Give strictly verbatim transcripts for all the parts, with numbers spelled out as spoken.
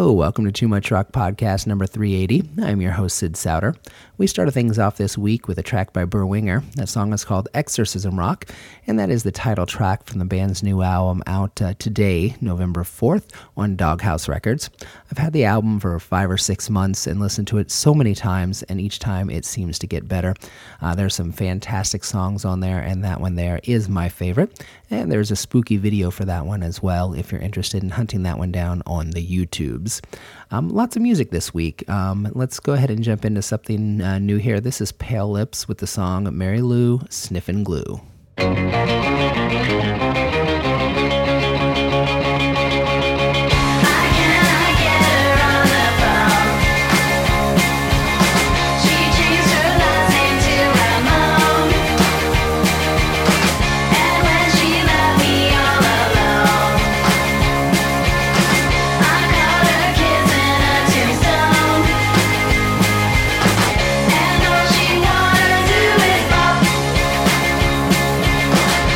Hello, welcome to Too Much Rock Podcast number three eighty. I'm your host, Sid Souter. We started things off this week with a track by Burr Winger. That song is called Exorcism Rock, and that is the title track from the band's new album out uh, today, November fourth, on Doghouse Records. I've had the album for five or six months and listened to it so many times, and each time it seems to get better. Uh, there's some fantastic songs on there, and that one there is my favorite. And there's a spooky video for that one as well, if you're interested in hunting that one down on the YouTubes. Um, lots of music this week. Um, let's go ahead and jump into something uh, new here. This is Pale Lips with the song Mary Lou Sniffin' Glue. And all she wanna do is pop.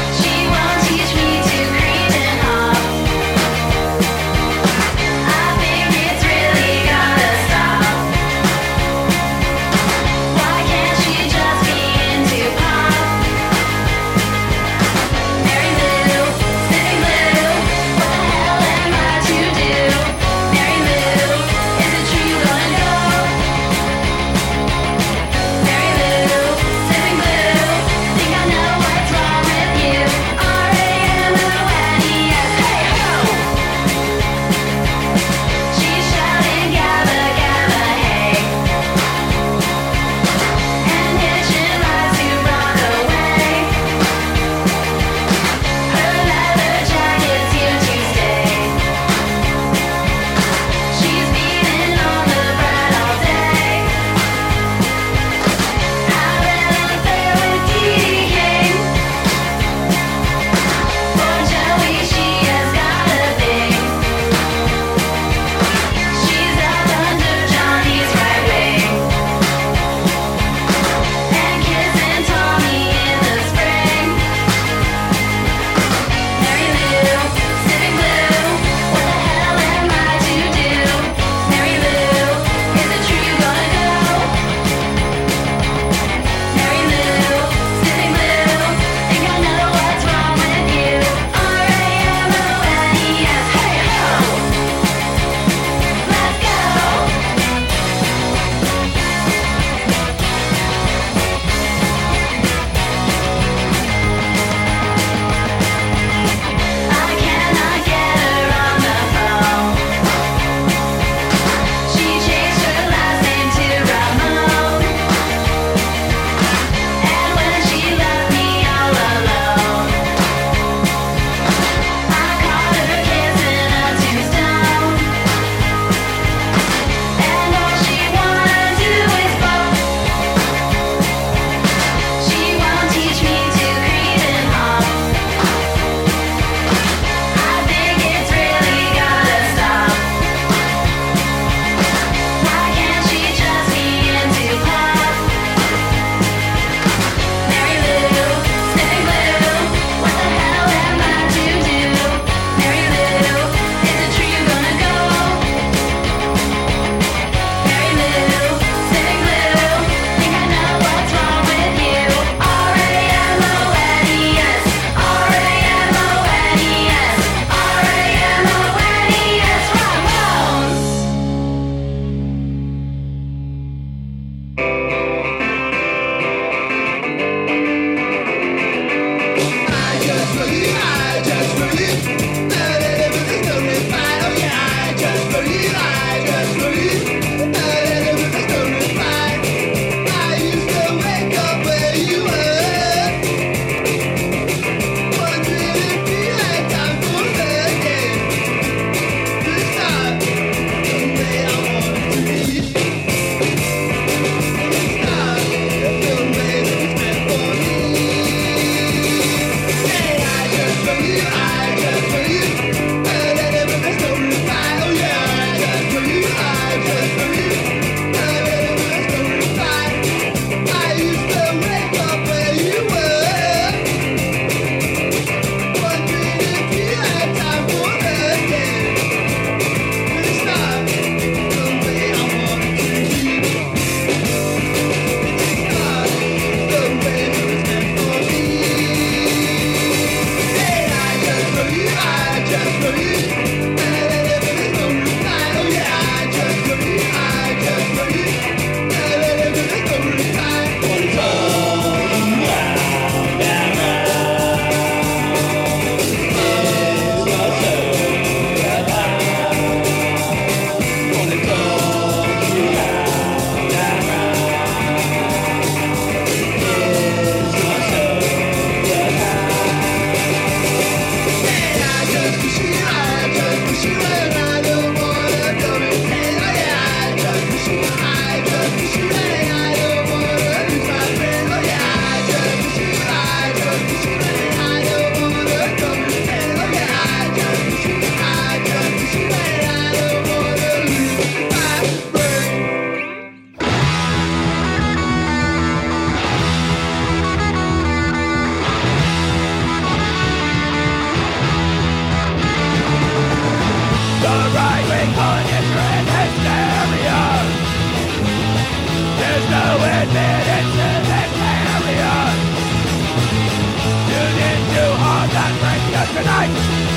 tonight.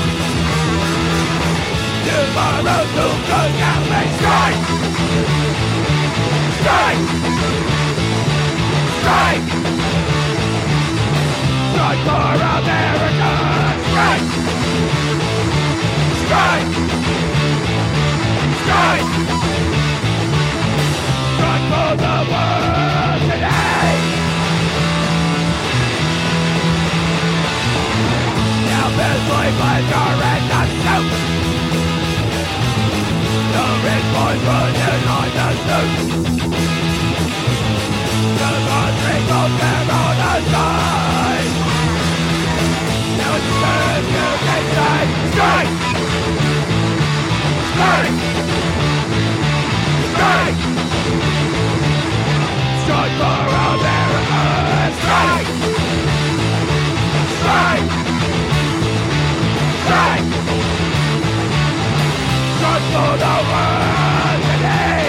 Tomorrow who could now make strike. Strike. Strike. Strike for America. Strike. Strike. Strike. Strike for the world today. Now this boy boys are in the soup. The rich boys running on the soup. The country goes there on the side. Now it's time you can say strike. Strike. Strike. Strike for America. Strike. Strike. Strike. Strike for the world today.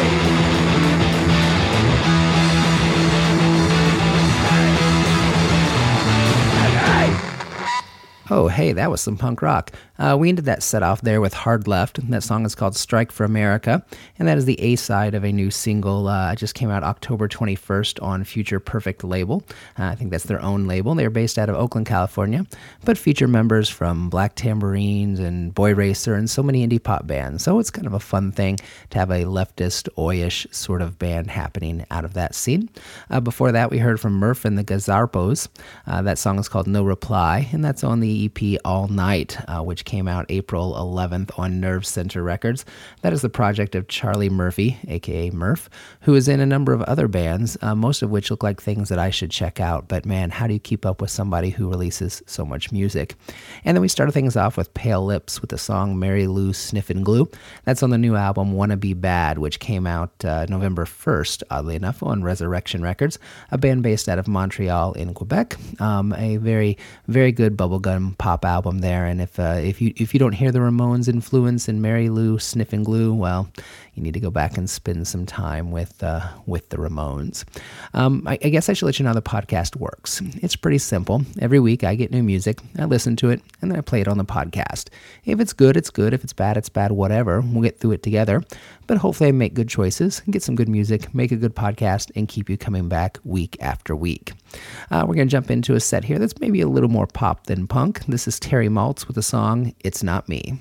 Oh, hey, that was some punk rock. Uh, we ended that set off there with Hard Left. That song is called Strike for America, and that is the A-side of a new single. Uh, it just came out October twenty-first on Future Perfect label. Uh, I think that's their own label. They're based out of Oakland, California, but feature members from Black Tambourines and Boy Racer and so many indie pop bands. So it's kind of a fun thing to have a leftist, oi-ish sort of band happening out of that scene. Uh, before that, we heard from Murph and the Gazarpos. Uh, that song is called No Reply, and that's on the E P All Night, uh, which came out April eleventh on Nerve Center Records. That is the project of Charlie Murphy, aka Murph, who is in a number of other bands, uh, most of which look like things that I should check out. But man, how do you keep up with somebody who releases so much music? And then we started things off with Pale Lips with the song Mary Lou Sniffin' Glue. That's on the new album Wanna Be Bad, which came out uh, November first, oddly enough, on Resurrection Records, a band based out of Montreal in Quebec. Um, a very, very good bubblegum pop album there. And if uh, if you if you don't hear the Ramones influence in Mary Lou Sniffin' Glue, well, you need to go back and spend some time with uh, with the Ramones. Um, I, I guess I should let you know how the podcast works. It's pretty simple. Every week I get new music, I listen to it, and then I play it on the podcast. If it's good, it's good. If it's bad, it's bad. Whatever. We'll get through it together. But hopefully I make good choices, get some good music, make a good podcast, and keep you coming back week after week. Uh, we're going to jump into a set here that's maybe a little more pop than punk. This is Terry Maltz with the song It's Not Me.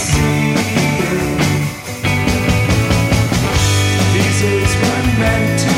Meant to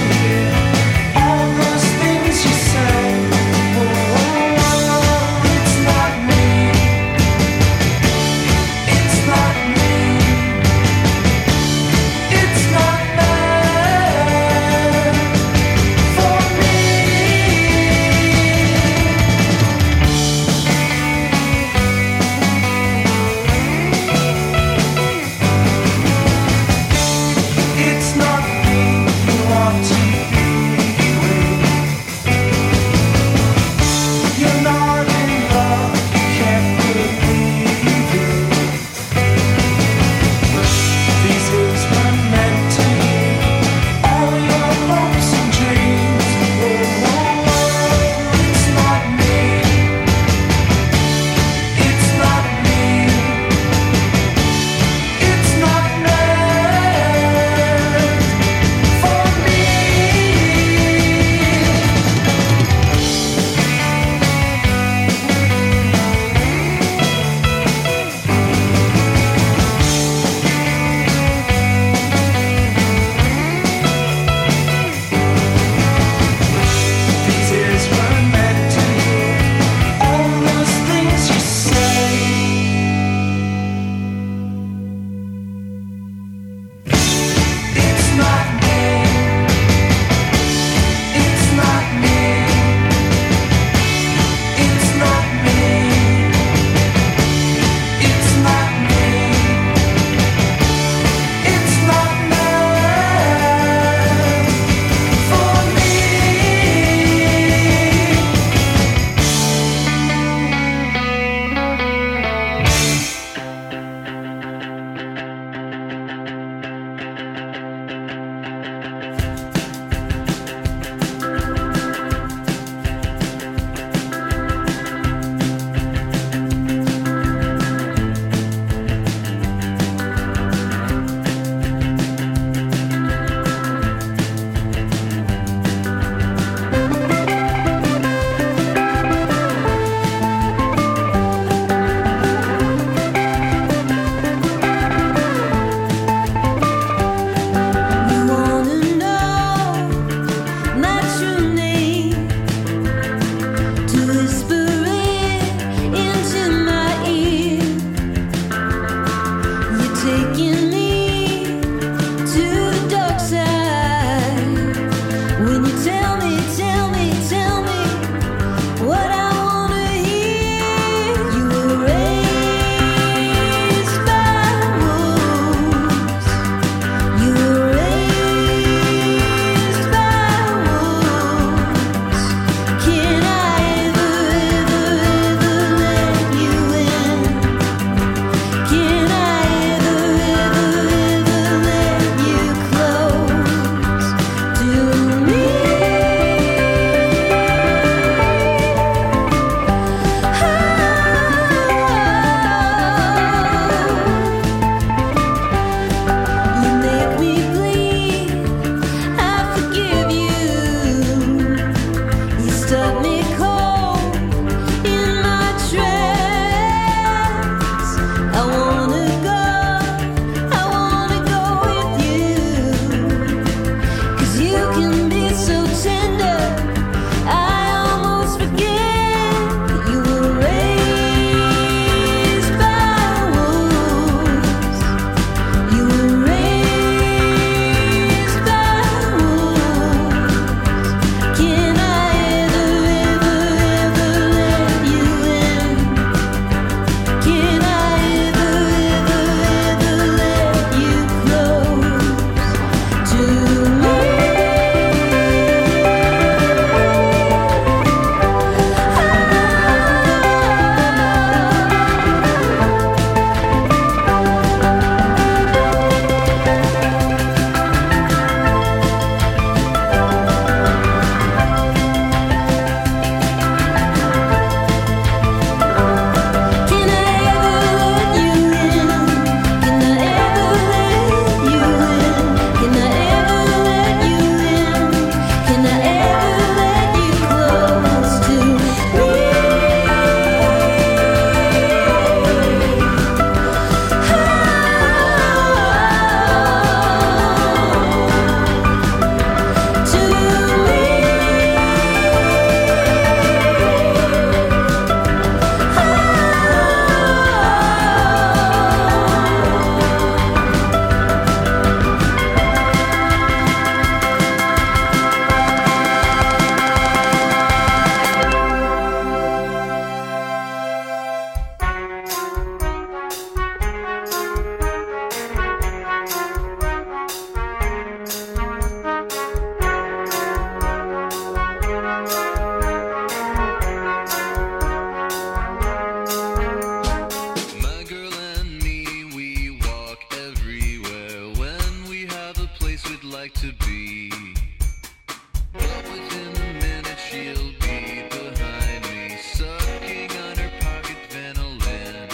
like to be. But within a minute she'll be behind me, sucking on her pocket Vanillin.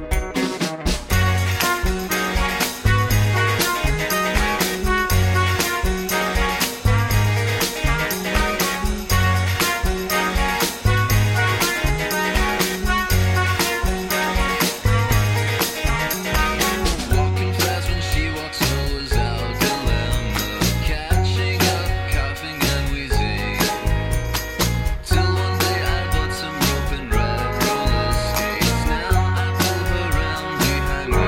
Walking fast when she walks, always out dilemma, catching up, coughing and wheezing. Till one day I bought some rope and red roller skates. Now I pull her round behind me.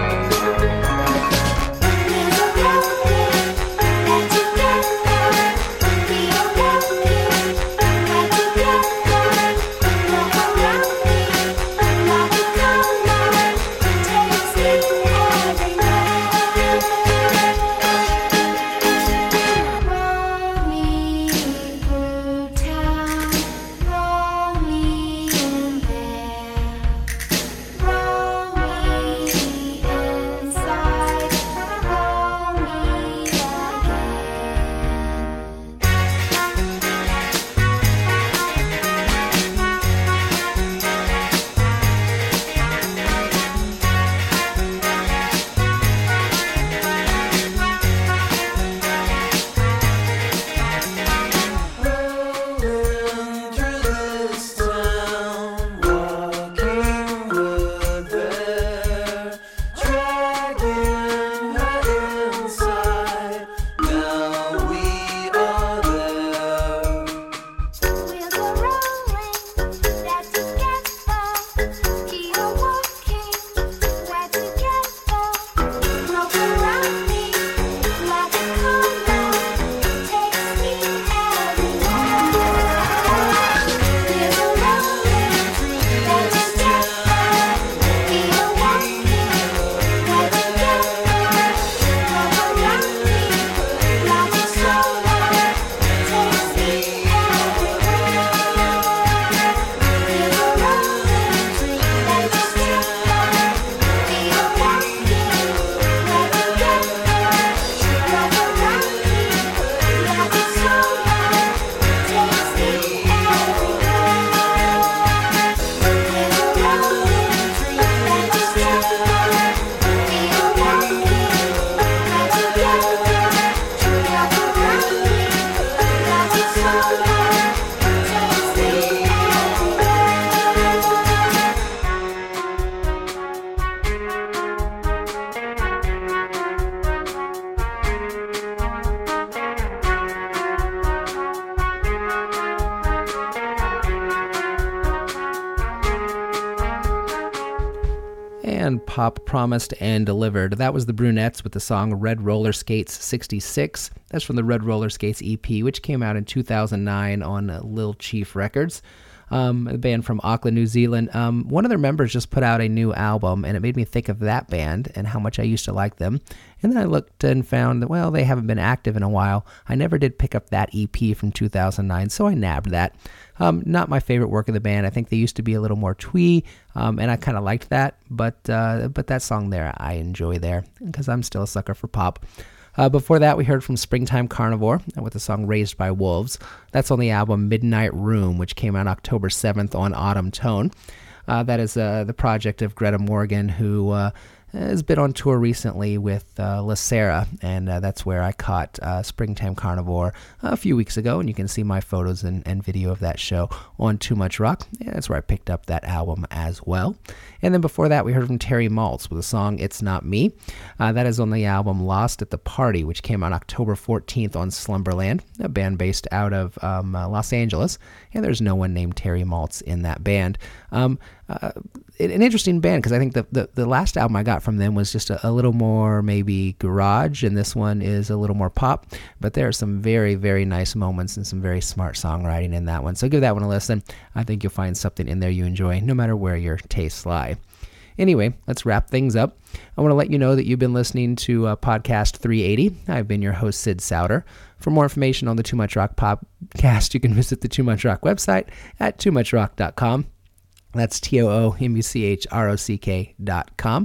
And Pop Promised and Delivered. That was the Brunettes with the song Red Roller Skates sixty-six. That's from the Red Roller Skates E P, which came out in two thousand nine on uh, Lil Chief Records. Um, a band from Auckland, New Zealand. Um, one of their members just put out a new album, and it made me think of that band and how much I used to like them. And then I looked and found that, well, they haven't been active in a while. I never did pick up that E P from two thousand nine, so I nabbed that. Um, not my favorite work of the band. I think they used to be a little more twee, um, and I kind of liked that. But uh, but that song there, I enjoy there, because I'm still a sucker for pop. Uh, before that, we heard from Springtime Carnivore with the song Raised by Wolves. That's on the album Midnight Room, which came out October seventh on Autumn Tone. Uh, that is uh, the project of Greta Morgan, who uh, has been on tour recently with uh, La Sera, and uh, that's where I caught uh, Springtime Carnivore a few weeks ago, and you can see my photos and, and video of that show on Too Much Rock. Yeah, that's where I picked up that album as well. And then before that, we heard from Terry Maltz with the song It's Not Me. Uh, that is on the album Lost at the Party, which came out October fourteenth on Slumberland, a band based out of um, uh, Los Angeles. And there's no one named Terry Maltz in that band. Um, uh, an interesting band, because I think the, the, the last album I got from them was just a, a little more maybe garage, and this one is a little more pop. But there are some very, very nice moments and some very smart songwriting in that one. So give that one a listen. I think you'll find something in there you enjoy, no matter where your tastes lie. Anyway, let's wrap things up. I want to let you know that you've been listening to uh, Podcast three eighty. I've been your host, Sid Souter. For more information on the Too Much Rock podcast, you can visit the Too Much Rock website at too much rock dot com. That's T O O M U C H R O C K dot com.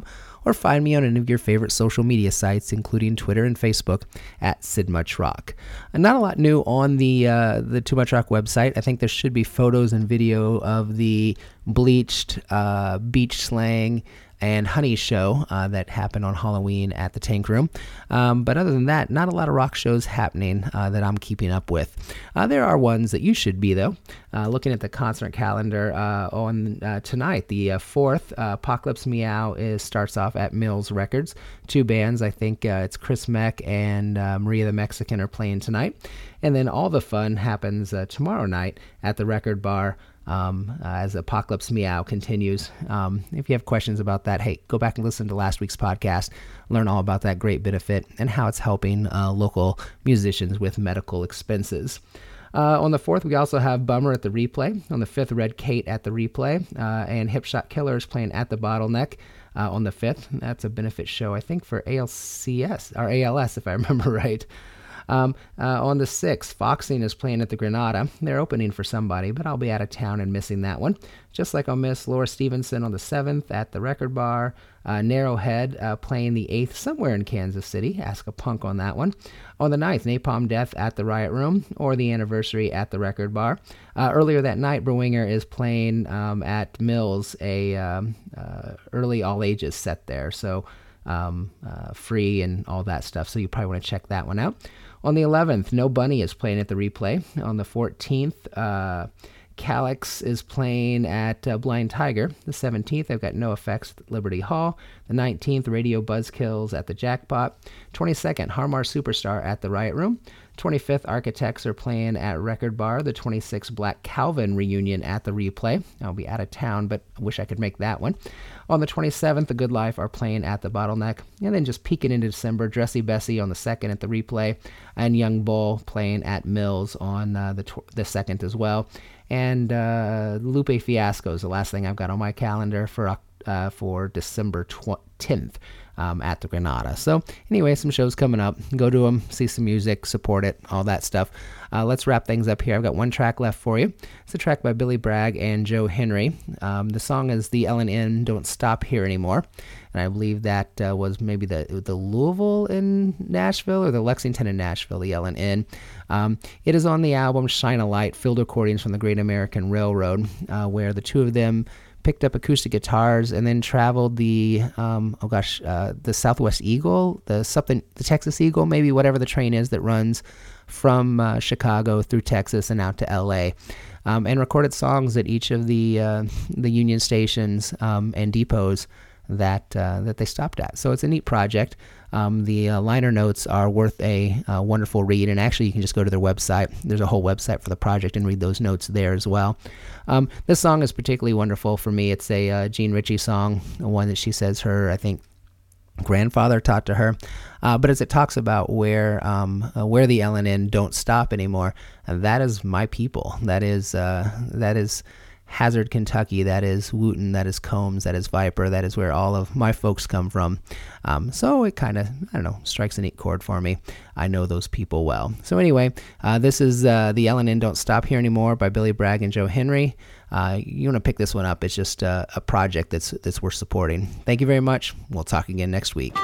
or find me on any of your favorite social media sites, including Twitter and Facebook, at Sid Much Rock. And not a lot new on the uh, the Too Much Rock website. I think there should be photos and video of the Bleached, uh, Beach Slang, and Honey show uh, that happened on Halloween at the Tank Room. Um, but other than that, not a lot of rock shows happening uh, that I'm keeping up with. Uh, there are ones that you should be, though. Uh, looking at the concert calendar uh, on uh, tonight, the uh, fourth, uh, Apocalypse Meow is starts off at Mills Records. Two bands, I think uh, it's Chris Meck and uh, Maria the Mexican are playing tonight. And then all the fun happens uh, tomorrow night at the Record Bar, Um, uh, as Apocalypse Meow continues. Um, if you have questions about that, hey, go back and listen to last week's podcast, learn all about that great benefit and how it's helping uh, local musicians with medical expenses. Uh, on the fourth, we also have Bummer at the Replay. On the fifth, Red Kate at the Replay, uh, and Hipshot Killers playing at the Bottleneck uh, on the fifth. That's a benefit show, I think, for A L C S, or A L S, if I remember right. Um, uh, on the sixth, Foxing is playing at the Granada. They're opening for somebody, but I'll be out of town and missing that one. Just like I'll miss Laura Stevenson on the seventh at the Record Bar. Uh, Narrowhead uh, playing the eighth somewhere in Kansas City. Ask a punk on that one. On the ninth, Napalm Death at the Riot Room, or the Anniversary at the Record Bar. Uh, earlier that night, Berwinger is playing um, at Mills, a um, uh, early all ages set there. So um, uh, free and all that stuff. So you probably want to check that one out. On the eleventh, No Bunny is playing at the Replay. On the fourteenth, uh, Calyx is playing at uh, Blind Tiger. The seventeenth, I've got No Effects at Liberty Hall. The nineteenth, Radio Buzzkills at the Jackpot. twenty-second, Harmar Superstar at the Riot Room. twenty-fifth, Architects are playing at Record Bar. The twenty-sixth, Black Calvin reunion at the Replay. I'll be out of town, but I wish I could make that one. On the twenty-seventh, The Good Life are playing at the Bottleneck. And then just peeking into December, Dressy Bessie on the second at the Replay, and Young Bull playing at Mills on uh, the tw- the second as well. And uh, Lupe Fiasco is the last thing I've got on my calendar for uh, for December tenth. Um, at the Granada. So anyway, some shows coming up. Go to them, see some music, support it, all that stuff. Uh, let's wrap things up here. I've got one track left for you. It's a track by Billy Bragg and Joe Henry. Um, the song is The L and N Don't Stop Here Anymore. And I believe that uh, was maybe the the Louisville in Nashville or the Lexington in Nashville, the L and N. Um, it is on the album Shine a Light, Field Recordings from the Great American Railroad, uh, where the two of them picked up acoustic guitars and then traveled the um, oh gosh uh, the Southwest Eagle, the something the Texas Eagle, maybe, whatever the train is that runs from uh, Chicago through Texas and out to L A, um, and recorded songs at each of the uh, the Union stations um, and depots that uh, that they stopped at. So it's a neat project. Um, the uh, liner notes are worth a uh, wonderful read, and actually you can just go to their website. There's a whole website for the project and read those notes there as well. Um, this song is particularly wonderful for me. It's a uh, Jean Ritchie song, one that she says her, I think, grandfather taught to her. Uh, but as it talks about where um, uh, where the L and N don't stop anymore, uh, that is my people. That is uh, that is Hazard, Kentucky. That is Wooten. That is Combs. That is Viper. That is where all of my folks come from. Um, so it kind of, I don't know, strikes a neat chord for me. I know those people well. So anyway, uh, this is uh, The L and N Don't Stop Here Anymore by Billy Bragg and Joe Henry. Uh, you want to pick this one up. It's just uh, a project that's that's worth supporting. Thank you very much. We'll talk again next week.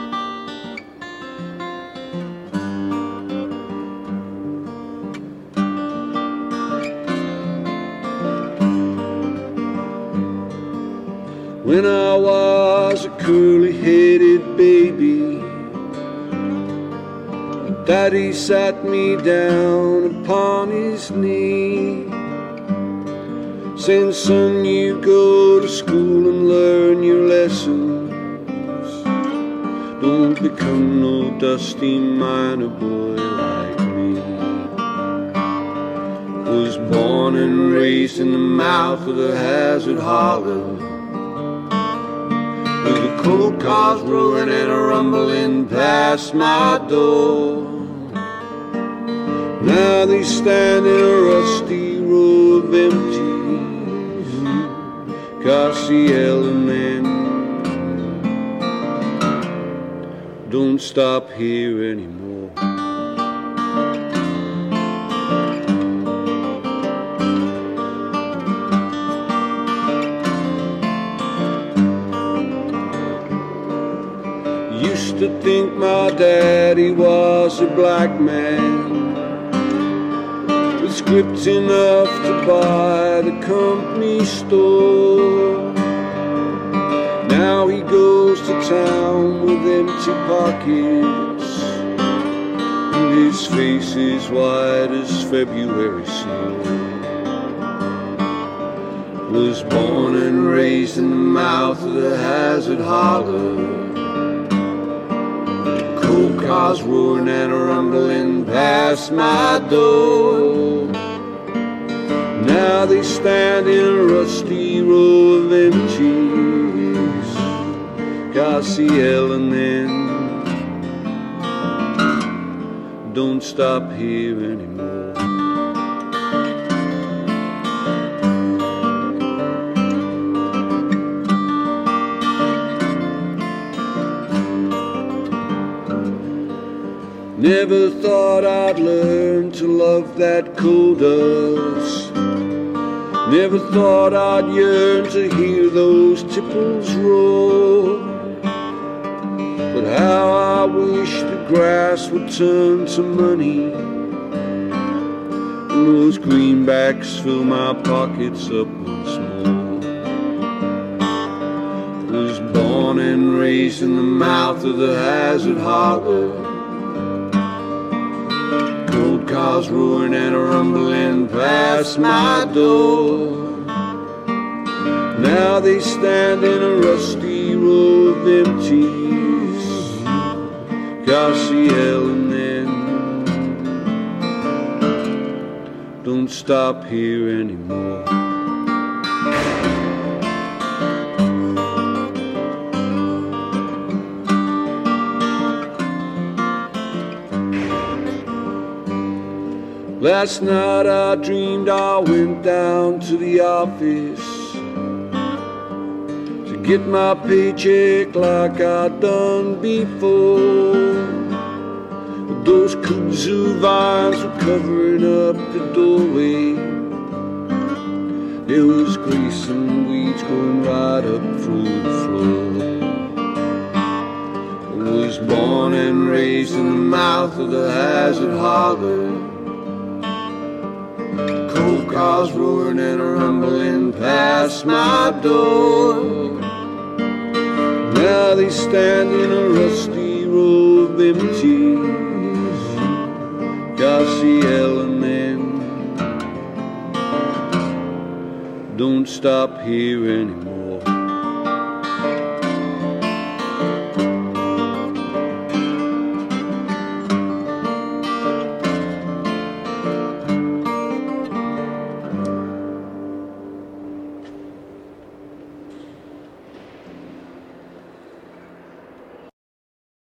When I was a curly-headed baby, Daddy sat me down upon his knee, saying, son, you go to school and learn your lessons. Don't become no dusty miner boy like me. Was born and raised in the mouth of the Hazard Hollow, with the coal cars rolling and a rumbling past my door. Now they stand in a rusty row of empties, 'cause the L and N don't stop here anymore. to think my daddy was a black man with script enough to buy the company store. Now he goes to town with empty pockets, and his face is white as February snow. Was born and raised in the mouth of the Hazard Holler. Coal cars roaring and rumbling past my door. Now they stand in a rusty row of empties. Garcia and then don't stop here anymore. Never thought I'd learn to love that coal dust. Never thought I'd yearn to hear those tipples roar. But how I wish the grass would turn to money, and those greenbacks fill my pockets up once more. Was born and raised in the mouth of the Hazard Holler. Cars roaring and rumbling past my door. Now they stand in a rusty row of empties. Garcia and then don't stop here anymore. Last night I dreamed I went down to the office to get my paycheck like I'd done before. But those kudzu vines were covering up the doorway. There was grease and weeds growing right up through the floor. I was born and raised in the mouth of the Hazard Holler. Coal cars roaring and rumbling past my door. Now they stand in a rusty row of empties. Garcia and then don't stop here anymore.